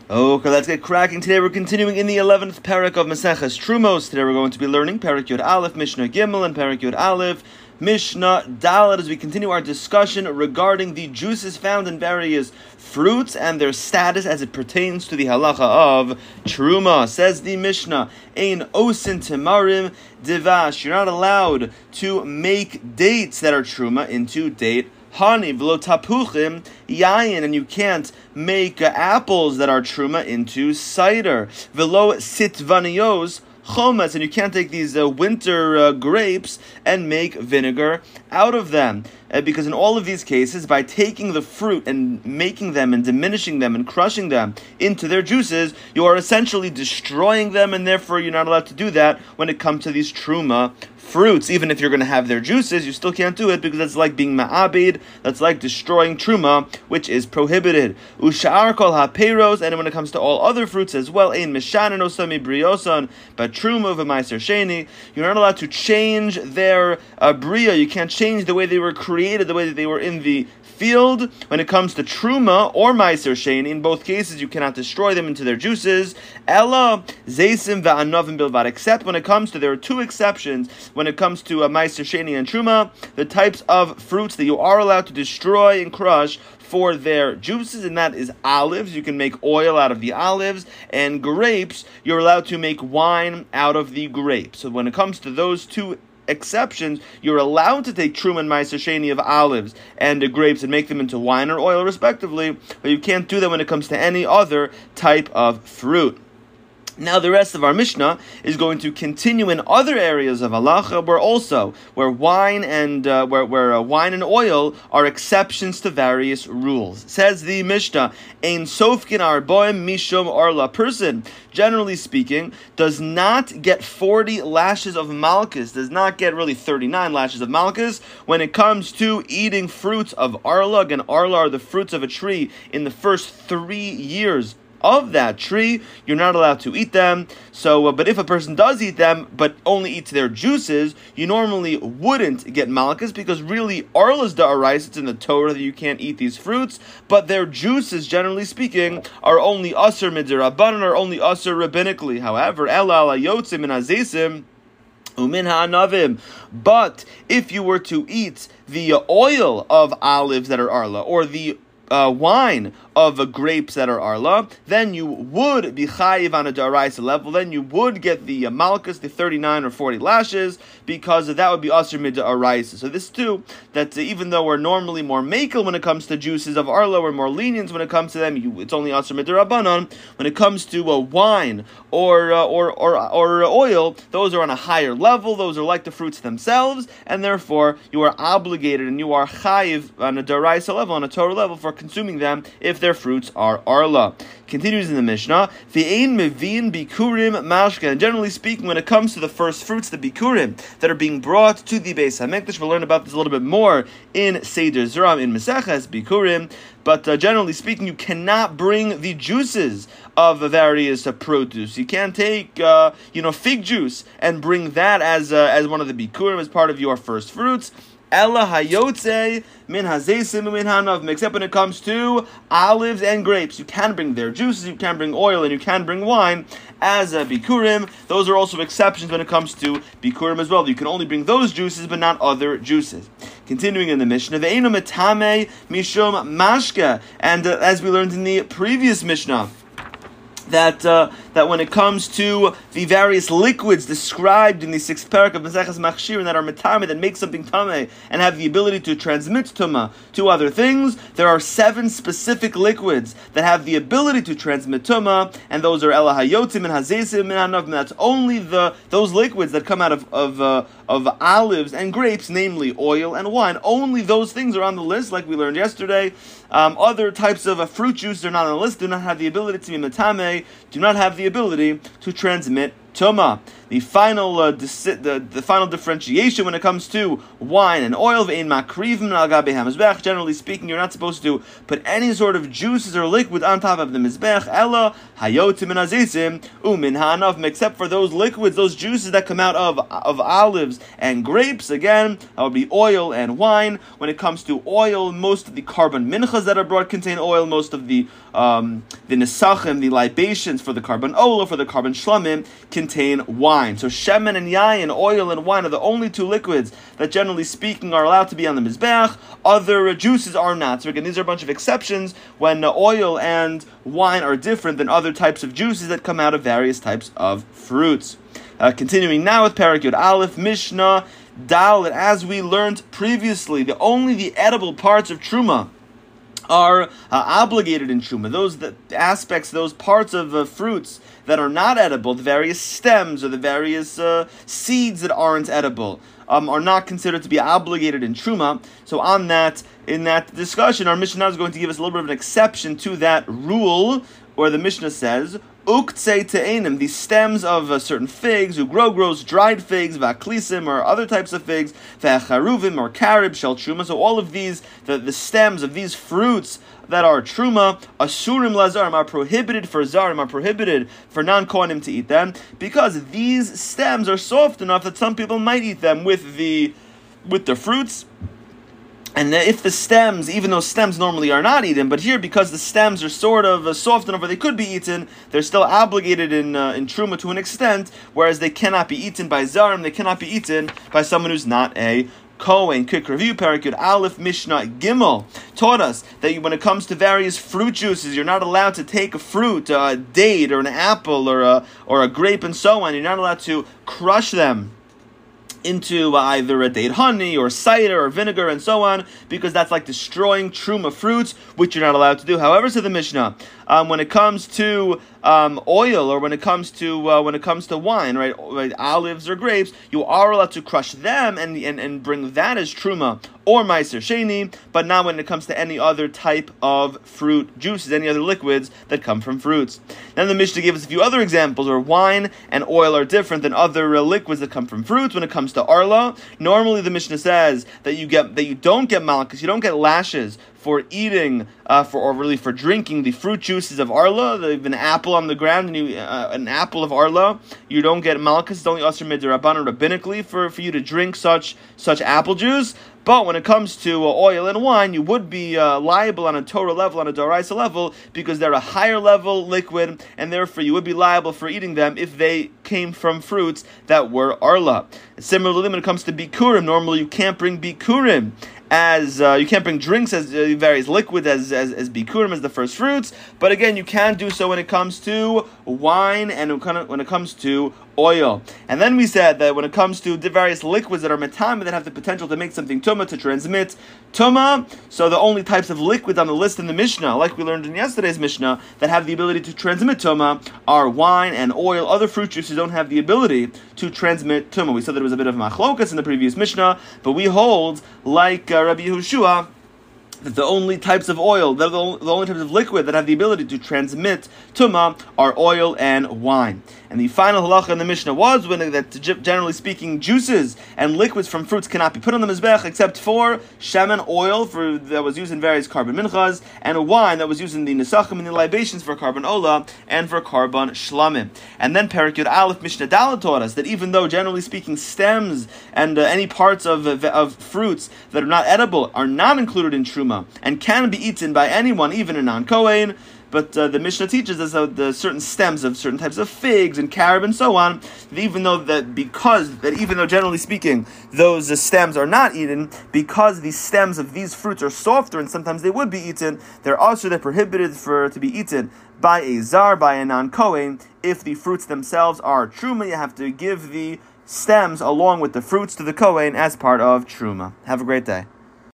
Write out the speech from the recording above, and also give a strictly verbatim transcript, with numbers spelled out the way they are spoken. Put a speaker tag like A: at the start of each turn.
A: Okay, let's get cracking. Today we're continuing in the eleventh parak of Maseches Trumos. Today we're going to be learning Parak Yud Aleph, Mishnah Gimel, and Parak Yud Aleph, Mishnah Dalet, as we continue our discussion regarding the juices found in various fruits and their status as it pertains to the halacha of Truma. Says the Mishnah, Ein osin temarim devash. You're not allowed to make dates that are Truma into date honey, v'lo tapuchim yayin, and you can't make uh, apples that are truma into cider. V'lo sitvanios chomas, and you can't take these uh, winter uh, grapes and make vinegar out of them. Uh, because in all of these cases, by taking the fruit and making them and diminishing them and crushing them into their juices, you are essentially destroying them, and therefore you're not allowed to do that when it comes to these truma fruits. Even if you're going to have their juices, you still can't do it because that's like being ma'abed, that's like destroying truma, which is prohibited. Usha'ar kol ha'peiros, and when it comes to all other fruits as well, ein mishanen osami brioson, but truma v'maiser sheni, you're not allowed to change their uh, bria, you can't change the way they were created, the way that they were in the field. When it comes to truma or meiser sheni, in both cases you cannot destroy them into their juices. Ella zeisim va'anavim bilvad, except when it comes to, there are two exceptions when it comes to uh, meiser sheni and truma, the types of fruits that you are allowed to destroy and crush for their juices, and that is olives. You can make oil out of the olives, and grapes, you're allowed to make wine out of the grapes. So when it comes to those two exceptions, you're allowed to take truma and meiser sheni of olives and the grapes and make them into wine or oil respectively, but you can't do that when it comes to any other type of fruit. Now the rest of our Mishnah is going to continue in other areas of halacha where also where wine and uh, where where uh, wine and oil are exceptions to various rules. Says the Mishnah, Ein sofkin arboim mishum arla. Person, generally speaking, does not get forty lashes of malchus, does not get really thirty-nine lashes of malchus when it comes to eating fruits of arla. Again, arla are the fruits of a tree in the first three years of that tree. You're not allowed to eat them. So, uh, but if a person does eat them, but only eats their juices, you normally wouldn't get malchus, because really, arla's da'arais, it's in the Torah that you can't eat these fruits, but their juices, generally speaking, are only asur midzerabanan, are only asur rabbinically. However, ela ala yotzim min hazesim umin ha'anavim. But if you were to eat the oil of olives that are arla, or the Uh, wine of uh, grapes that are arla, then you would be chayiv on a daraisa level. Then you would get the uh, malchus, the thirty-nine or forty lashes, because that would be asur mid daraisa. So this too, that uh, even though we're normally more makel when it comes to juices of arla, we're more lenient when it comes to them. You, it's only asur mid darabanan. When it comes to uh, wine or, uh, or or or oil, those are on a higher level. Those are like the fruits themselves, and therefore you are obligated and you are chayiv on a daraisa level, on a Torah level, for consuming them if their fruits are arla. Continues in the Mishnah, V'ein mevin bikurim mashka. And generally speaking, when it comes to the first fruits, the bikurim that are being brought to the Beis HaMikdash, we'll learn about this a little bit more in Seder Zram, in Maseches Bikurim. But uh, generally speaking, you cannot bring the juices of various uh, produce. You can't take, uh, you know, fig juice and bring that as uh, as one of the bikurim, as part of your first fruits. Ella hayotze min hazesim min hanav. Except when it comes to olives and grapes, you can bring their juices, you can bring oil, and you can bring wine as a bikurim. Those are also exceptions when it comes to bikurim as well. You can only bring those juices, but not other juices. Continuing in the Mishnah, ve'enu metame mishum mashka, and uh, as we learned in the previous Mishnah, that uh, that when it comes to the various liquids described in the sixth parak of Maseches Machshirin that are metame, that make something tameh and have the ability to transmit tuma to other things, there are seven specific liquids that have the ability to transmit tuma, and those are ela hayotim and hazesim and hanav. That's only the those liquids that come out of of uh, of olives and grapes, namely oil and wine. Only those things are on the list, like we learned yesterday. Um, other types of uh, fruit juice are not on the list, do not have the ability to be metame, do not have the ability to transmit tuma. The final uh, dis- the, the final differentiation when it comes to wine and oil, generally speaking, you're not supposed to put any sort of juices or liquid on top of the mizbech, ella hayotim min hazeisim umin ha'anavim, except for those liquids, those juices that come out of of olives and grapes. Again, that would be oil and wine. When it comes to oil, most of the carbon minchas that are brought contain oil. Most of the um, the nesachim, the libations for the carbon ola, for the carbon shlamim, contain wine. So shemen and yayin, oil and wine, are the only two liquids that, generally speaking, are allowed to be on the mizbech. Other uh, juices are not. So again, these are a bunch of exceptions when uh, oil and wine are different than other types of juices that come out of various types of fruits. Uh, continuing now with Perek Yud Aleph, Mishnah Dalet. As we learned previously, the only the edible parts of Truma are uh, obligated in Truma. Those the aspects, those parts of uh, fruits that are not edible, the various stems or the various uh, seeds that aren't edible, um, are not considered to be obligated in Truma. So on that, in that discussion, our Mishnah is going to give us a little bit of an exception to that rule, where the Mishnah says, Uktzei te'enim, the stems of uh, certain figs, ugrogros, dried figs, vaklisim, or other types of figs, v'acharuvim, or karib, shel truma. So all of these, the, the stems of these fruits that are truma, asurim lazarim, are prohibited for zarim, are prohibited for non-kohanim to eat them, because these stems are soft enough that some people might eat them with the with the fruits. And if the stems, even though stems normally are not eaten, but here, because the stems are sort of uh, soft enough where they could be eaten, they're still obligated in uh, in truma to an extent, whereas they cannot be eaten by zarim, they cannot be eaten by someone who's not a kohen. Quick review, Perek Yud Aleph, Mishnah Gimel taught us that when it comes to various fruit juices, you're not allowed to take a fruit, a date, or an apple, or a, or a grape, and so on. You're not allowed to crush them into either a date honey or cider or vinegar and so on, because that's like destroying truma fruits, which you're not allowed to do. However, to the Mishnah, um, when it comes to um, oil, or when it comes to uh, when it comes to wine, right, right, olives or grapes, you are allowed to crush them and and, and bring that as truma or meiser sheni, but not when it comes to any other type of fruit juices, any other liquids that come from fruits. Then the Mishnah gave us a few other examples where wine and oil are different than other uh, liquids that come from fruits. When it comes to arla, normally the Mishnah says that you get that you don't get malchus, you don't get lashes for eating, uh, for or really for drinking the fruit juices of arla. There's an apple on the ground, and you, uh, an apple of arla, you don't get malchus. It's only asur midrabanan rabbinically for, for you to drink such such apple juice. But when it comes to uh, oil and wine, you would be uh, liable on a Torah level, on a Doraisa level, because they're a higher level liquid, and therefore you would be liable for eating them if they came from fruits that were arla. Similarly, when it comes to bikurim, normally you can't bring bikurim as uh, you can't bring drinks as uh, various liquids as, as as bikurim, as the first fruits. But again, you can do so when it comes to wine and when it comes to oil. And then we said that when it comes to the various liquids that are metame, that have the potential to make something tuma, to transmit tuma, so the only types of liquids on the list in the Mishnah, like we learned in yesterday's Mishnah, that have the ability to transmit tuma are wine and oil. Other fruit juices don't have the ability to transmit tuma. We said that it was a bit of machlokas in the previous Mishnah, but we hold, like uh, Rabbi Yehoshua, that the only types of oil, the only, the only types of liquid that have the ability to transmit tuma are oil and wine. And the final halacha in the Mishnah was when that, generally speaking, juices and liquids from fruits cannot be put on the mizbech except for shemen, oil for that was used in various carbon minchas, and wine that was used in the nesachim and the libations for carbon ola and for carbon shlamim. And then Perek Yud Aleph Mishnah Dalet taught us that even though generally speaking stems and uh, any parts of uh, of fruits that are not edible are not included in truma and can be eaten by anyone, even a non-kohen, but uh, the Mishnah teaches us that the certain stems of certain types of figs and carob and so on, that even though that because that even though generally speaking those uh, stems are not eaten, because the stems of these fruits are softer and sometimes they would be eaten, they're also they're prohibited for to be eaten by a zar, by a non-kohen. If the fruits themselves are truma, you have to give the stems along with the fruits to the kohen as part of truma. Have a great day.